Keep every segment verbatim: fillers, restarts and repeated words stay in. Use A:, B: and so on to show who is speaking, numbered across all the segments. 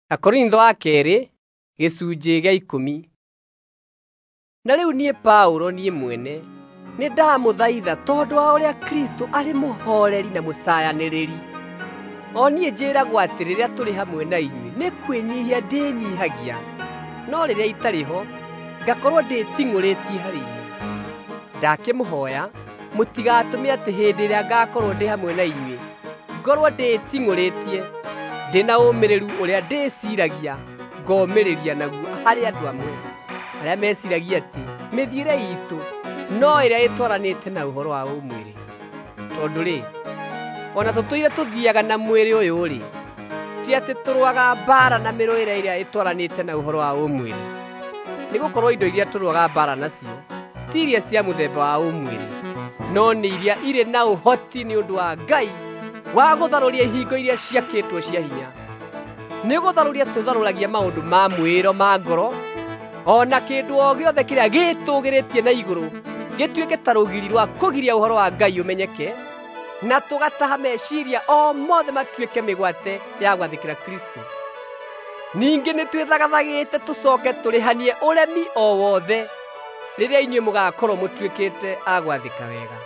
A: Akorintho a kerĩ gĩcunjĩ gĩa ikũmi. Na rĩu niĩ Paulo niĩ mwene nĩ ndamũthaitha tondũ wa ũrĩa Kristo arĩ mũhoreri na mũcayanĩrĩri. O niĩ njĩragwo atĩ rĩrĩa tũrĩ hamwe na inyuĩ nĩ kwĩnyihia ndĩnyihagia, no rĩrĩa itarĩ ho ngakorwo ndĩting'ũrĩtie harĩ inyuĩ. Ndakĩmũhoya mũtigatũme atĩ hĩndĩ ĩrĩa ngakorwo ndĩ hamwe na inyuĩ ngorwo ndĩting'ũrĩtie ndĩ na ũmĩrĩru ũrĩa ndĩciragia ngomĩrĩria naguo harĩ andũ amwe arĩa meciragia atĩ mĩthiĩre itũ no ĩrĩa ĩtwaranĩte na ũhoro wa ũmwĩrĩ. Tondũ-rĩ, ona tũtũire tũthiaga na mwĩrĩ ũyũ-rĩ, ti atĩ tũrũaga mbaara na mĩrũĩre ĩrĩa ĩtwaranĩte na ũhoro wa ũmwĩrĩ. Nĩgũkorwo indo iria tũrũaga mbaara nacio ti iria cia mũthemba wa ũmwĩrĩ, no nĩ iria irĩ na ũhoti nĩ ũndũ wa Ngai wa gũtharũria ihingo iria ciakĩtwo cia hinya. Nĩ gũtharũria tũtharũragia maũndũ ma mwĩro ma ngoro, ona kĩndũ o gĩothe kĩrĩa gĩtũgĩrĩtie na igũrũ gĩtuĩke ta rũgiri rwa kũgiria ũhoro wa Ngai ũmenyeke, na tũgataha meciria o mothe matuĩke mĩgwate ya gwathĩkĩra Kristo. Ningĩ nĩ twĩthagathagĩte tũcoke tũrĩhanie ũremi o wothe rĩrĩa inyuĩ mũgakorwo mũtuĩkĩte a gwathĩka wega.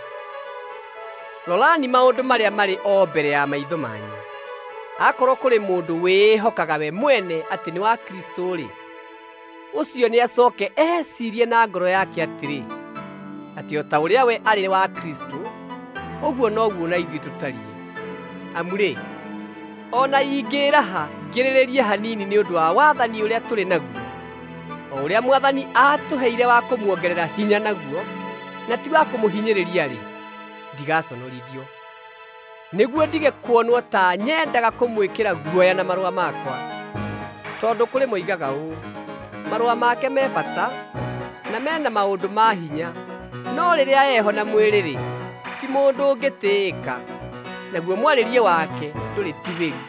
A: Rorani maũndũ marĩa marĩ o mbere ya maitho manyu. Akorwo kũrĩ mũndũ wĩhokaga we mwene atĩ nĩ wa Kristo-rĩ, ũcio nĩ acoke ecirie na ngoro yake atĩrĩ, atĩ o ta ũrĩa we arĩ wa Kristo, ũguo noguo na ithuĩ tũtariĩ. Amu-rĩ, ona ingĩraha ngĩrĩrĩrie hanini nĩ ũndũ wa wathani ũrĩa tũrĩ naguo, o ũrĩa Mwathani aatũheire wa kũmuongerera hinya naguo, na ti wa kũmũhinyĩrĩria-rĩ, ndigaconorithio. Nĩguo ndige kuonwo ta nyendaga kũmwĩkĩra guoya na marũa makwa. Tondũ kũrĩ moigaga ũũ, marũa make me bata na mena maũndũ ma hinya, no rĩrĩa eho na mwĩrĩ-rĩ, ti mũndũ ũngĩtĩĩka, naguo mwarĩrie wake ndũrĩ tigĩru.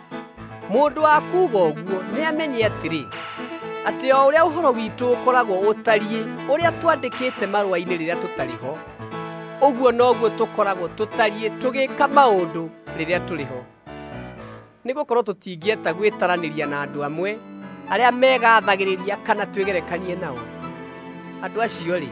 A: Mũndũ wa kuuga ũguo nĩ amenye atĩrĩ, atĩ o ũrĩa ũhoro witũ ũkoragwo ũtariĩ ũrĩa twandĩkĩte marũa-inĩ rĩrĩa tũtarĩ ho, ũguo noguo tũkoragwo tũtariĩ tũgĩka maũndũ rĩrĩa tũrĩ ho. Nĩgũkorwo tũtingĩeta gwĩtaranĩria na andũ amwe arĩa megathagĩrĩria kana twĩgerekanie nao. Andũ acio-rĩ,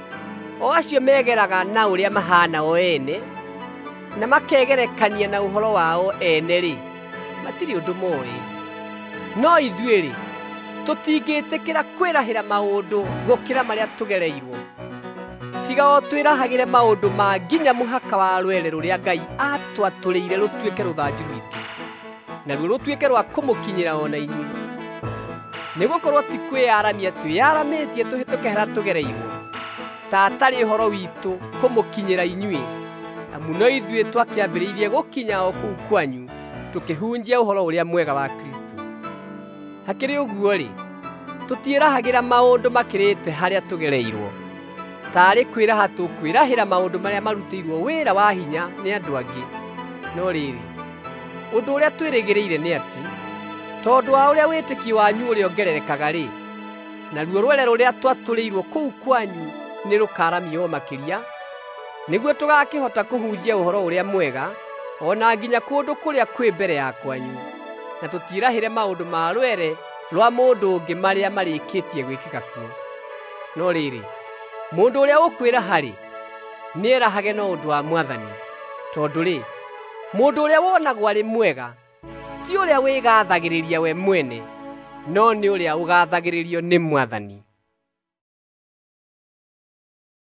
A: o acio megeraga na ũrĩa mahana o ene na makegerekania na ũhoro wao ene-rĩ, matirĩ ũndũ moĩ. No ithuĩ-rĩ, tũtingĩtĩkĩra kwĩrahĩra maũndũ gũkĩra marĩa tũgereirwo, tiga o twĩrahagĩre maũndũ ma nginya mũhaka wa rwere rũrĩa Ngai atwatũrĩire rũtuĩke rũthanju rwitũ, naruo rũtuĩke rwa kũmũkinyĩra o na inyuĩ. Nĩgũkorwo ti kwĩyaramia twĩyaramĩtie tũhĩtũke harĩa tũgereirwo, ta atarĩ ũhoro witũ kũmũkinyĩra inyuĩ, amu no ithuĩ twakĩambĩrĩirie gũkinya o kũu kwanyu tũkĩhunjia ũhoro ũrĩa mwega wa Kristo. Hakĩrĩ ũguo-rĩ, tũtiĩrahagĩra maũndũ makĩrĩte harĩa tũgereirwo, tarĩ kwĩraha tũkwĩrahĩra maũndũ marĩa marutĩirwo wĩra wa hinya nĩ andũ angĩ. No rĩrĩ, ũndũ ũrĩa twĩrĩgĩrĩire nĩ atĩ, tondũ wa ũrĩa wĩtĩkio wanyu ũrĩa ongererekaga-rĩ, naruo rwere rũrĩa twatũrĩirwo kũu kwanyu nĩ rũkaramio makĩria, nĩguo tũgakĩhota kũhunjia ũhoro ũrĩa mwega ona nginya kũndũ kũrĩa kwĩ mbere ya kwanyu, na tũtiĩrahĩre maũndũ ma rwere rwa mũndũ ũngĩ marĩa marĩkĩtie gwĩkĩka kuo. No rĩrĩ, mũndũ ũrĩa ũkwĩraha-rĩ, nĩerahage na ũndũ wa Mwathani. Tondũ-rĩ, mũndũ ũrĩa wonagwo arĩ mwega ti ũrĩa wĩgathagĩrĩria we mwene, no nĩ ũrĩa ũgathagĩrĩrio nĩ Mwathani.